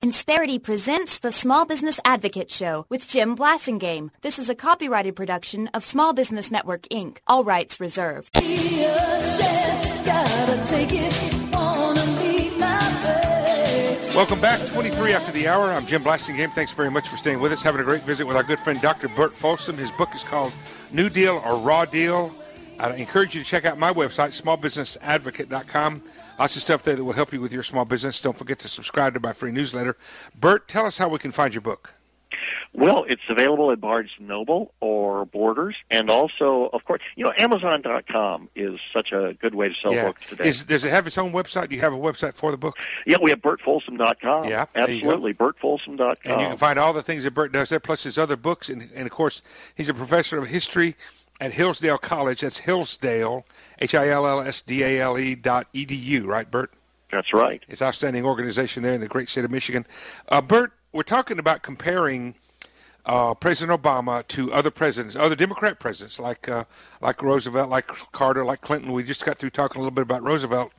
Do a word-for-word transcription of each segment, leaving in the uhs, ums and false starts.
Insperity presents the Small Business Advocate Show with Jim Blasingame. This is a copyrighted production of Small Business Network, Incorporated. All rights reserved. Welcome back. twenty-three after the hour. I'm Jim Blasingame. Thanks very much for staying with us. Having a great visit with our good friend Doctor Bert Folsom. His book is called New Deal or Raw Deal. I encourage you to check out my website, small business advocate dot com. Lots of stuff there that will help you with your small business. Don't forget to subscribe to my free newsletter. Bert, tell us how we can find your book. Well, it's available at Barnes and Noble or Borders, and also, of course, you know, Amazon dot com is such a good way to sell yeah. books today. Is, does it have its own website? Do you have a website for the book? Yeah, we have Bert Folsom dot com. Yeah, absolutely, Bert Folsom dot com. And you can find all the things that Bert does there, plus his other books. And, and of course, he's a professor of history at Hillsdale College. That's Hillsdale, H I L L S D A L E dot E D U, right, Bert? That's right. It's an outstanding organization there in the great state of Michigan. Uh, Bert, we're talking about comparing uh, President Obama to other presidents, other Democrat presidents like uh, like Roosevelt, like Carter, like Clinton. We just got through talking a little bit about Roosevelt.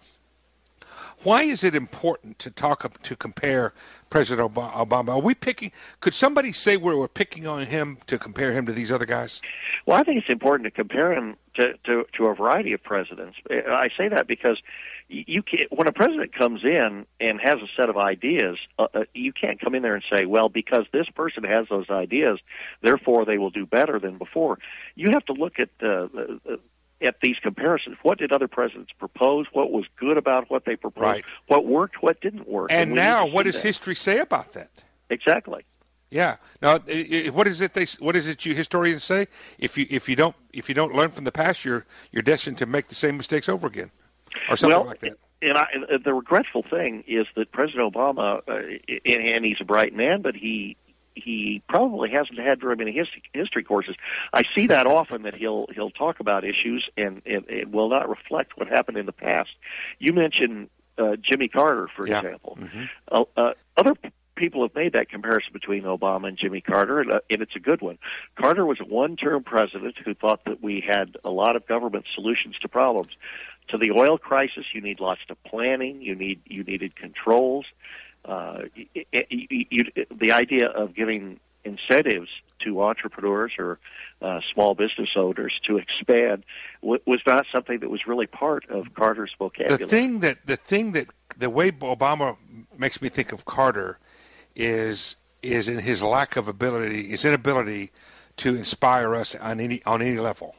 Why is it important to talk to compare President Obama? Are we picking? Could somebody say we're, we're picking on him to compare him to these other guys? Well, I think it's important to compare him to, to, to a variety of presidents. I say that because you can't, when a president comes in and has a set of ideas, uh, you can't come in there and say, well, because this person has those ideas, therefore they will do better than before. You have to look at uh, the at these comparisons. What did other presidents propose? What was good about what they proposed? Right. What worked? What didn't work? And, and now, what does that. history say about that? Exactly. Yeah. Now, what is it? They what is it? You historians say if you if you don't if you don't learn from the past, you're you're destined to make the same mistakes over again, or something well, like that. And, I, and the regretful thing is that President Obama, uh, and, and he's a bright man, but he. He probably hasn't had very many history, history courses. I see that often, that he'll he'll talk about issues and it will not reflect what happened in the past. You mentioned uh, Jimmy Carter, for yeah. example. Mm-hmm. Uh, uh, other p- people have made that comparison between Obama and Jimmy Carter, and, uh, and it's a good one. Carter was a one-term president who thought that we had a lot of government solutions to problems. To the oil crisis, you need lots of planning. You need you needed controls. Uh, you, you, you, the idea of giving incentives to entrepreneurs or uh, small business owners to expand w- was not something that was really part of Carter's vocabulary. The thing that the thing that the way Obama makes me think of Carter is is in his lack of ability, his inability to inspire us on any on any level.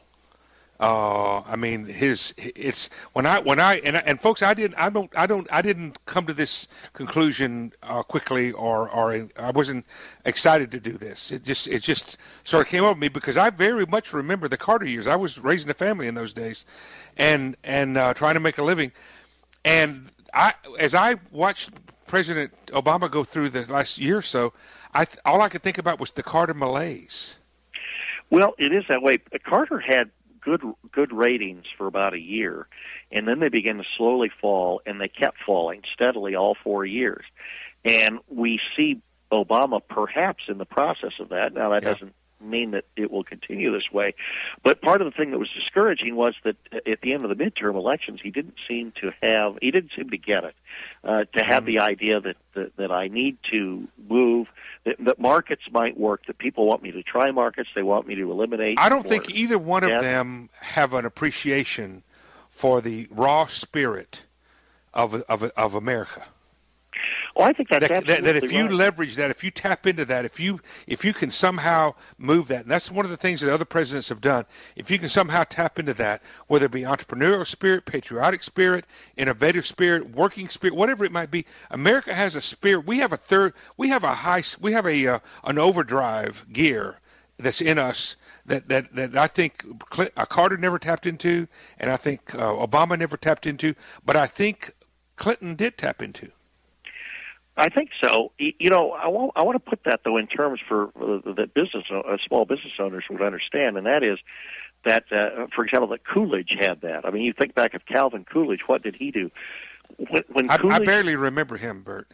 Uh, I mean, his it's when I when I and, and folks, I didn't I don't I don't I didn't come to this conclusion uh, quickly or or I wasn't excited to do this. It just it just sort of came over me because I very much remember the Carter years. I was raising a family in those days, and and uh, trying to make a living. And I as I watched President Obama go through the last year or so, I all I could think about was the Carter malaise. Well, it is that way. Carter had good good ratings for about a year, and then they began to slowly fall, and they kept falling steadily all four years. And we see Obama perhaps in the process of that. Now, that yeah. doesn't mean that it will continue this way, but part of the thing that was discouraging was that at the end of the midterm elections, he didn't seem to have, he didn't seem to get it, uh, to have mm. the idea that, that, that I need to move, that, that markets might work, that people want me to try markets, they want me to eliminate. I don't more. think either one of yeah. them have an appreciation for the raw spirit of of of America. Oh, I think that's that, absolutely that, that if you right. leverage that, if you tap into that, if you if you can somehow move that, and that's one of the things that other presidents have done, if you can somehow tap into that, whether it be entrepreneurial spirit, patriotic spirit, innovative spirit, working spirit, whatever it might be, America has a spirit. We have a third, we have a high, we have a uh, an overdrive gear that's in us that, that, that I think Clint, uh, Carter never tapped into, and I think uh, Obama never tapped into, but I think Clinton did tap into. I think so. You know, I want, I want to put that, though, in terms for uh, that business, uh, small business owners would understand, and that is that, uh, for example, that Coolidge had that. I mean, you think back of Calvin Coolidge, what did he do? when, when I, Coolidge... I barely remember him, Bert.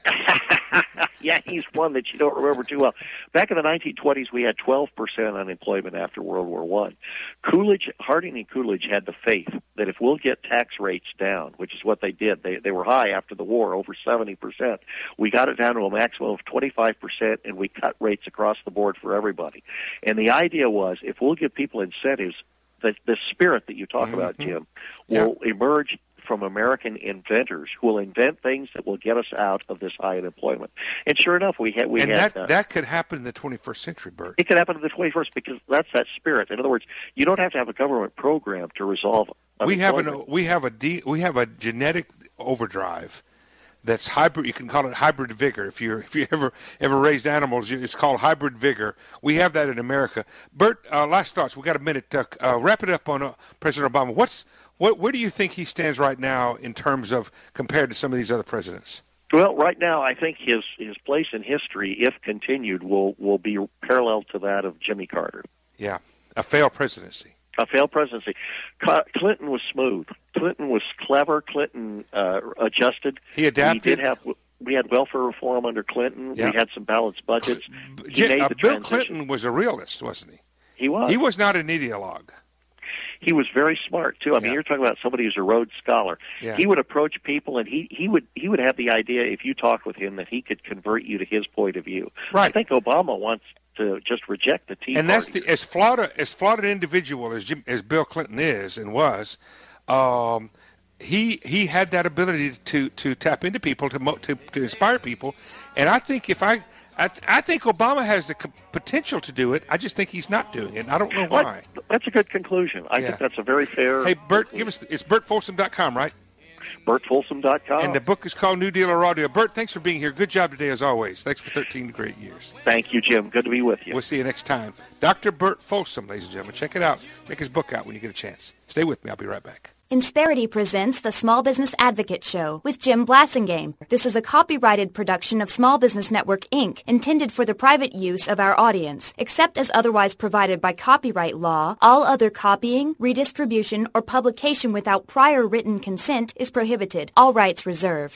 Yeah, he's one that you don't remember too well. Back in the nineteen twenties, we had twelve percent unemployment after World War One. Coolidge, Harding and Coolidge had the faith that if we'll get tax rates down, which is what they did, they they were high after the war, over seventy percent. We got it down to a maximum of twenty-five percent, and we cut rates across the board for everybody. And the idea was, if we'll give people incentives, the, the spirit that you talk mm-hmm. about, Jim, will yeah. emerge from American inventors who will invent things that will get us out of this high unemployment. And sure enough, we had we and had that uh, that could happen in the twenty-first century, Bert. It could happen in the twenty-first because that's that spirit. In other words, you don't have to have a government program to resolve we have an we have a de, we have a genetic overdrive that's hybrid. You can call it hybrid vigor. If you if you ever ever raised animals, it's called hybrid vigor. We have that in America. Bert, uh, last thoughts. We got a minute. Uh, uh, wrap it up on uh, President Obama. What's what? Where do you think he stands right now in terms of compared to some of these other presidents? Well, right now, I think his his place in history, if continued, will will be parallel to that of Jimmy Carter. Yeah, a failed presidency. A failed presidency. Clinton was smooth. Clinton was clever. Clinton uh, adjusted. He adapted. We did have we had welfare reform under Clinton. Yeah. We had some balanced budgets. He J- made uh, the Bill transition. Clinton was a realist, wasn't he? He was. He was not an ideologue. He was very smart too. I mean, Yeah. you're talking about somebody who's a Rhodes Scholar. Yeah. He would approach people, and he he would he would have the idea, if you talk with him, that he could convert you to his point of view. Right. I think Obama wants to just reject the Tea And Party. that's the as flawed a, as flawed an individual as Jim, as Bill Clinton is and was. Um, he he had that ability to, to tap into people to, mo- to to inspire people, and I think if I I, I think Obama has the c- potential to do it. I just think he's not doing it. And I don't know why. Well, that's a good conclusion. I Yeah. think that's a very fair. Hey Bert, give us it's bert folsom dot com, right? bert folsom dot com. And the book is called New Deal or Raw Deal. Bert, thanks for being here. Good job today as always. Thanks for thirteen great years. Thank you, Jim. Good to be with you. We'll see you next time. Doctor Bert Folsom, ladies and gentlemen. Check it out. Check his book out when you get a chance. Stay with me. I'll be right back. Insperity presents the Small Business Advocate Show with Jim Blassingame. This is a copyrighted production of Small Business Network, Incorporated, intended for the private use of our audience. Except as otherwise provided by copyright law, all other copying, redistribution, or publication without prior written consent is prohibited. All rights reserved.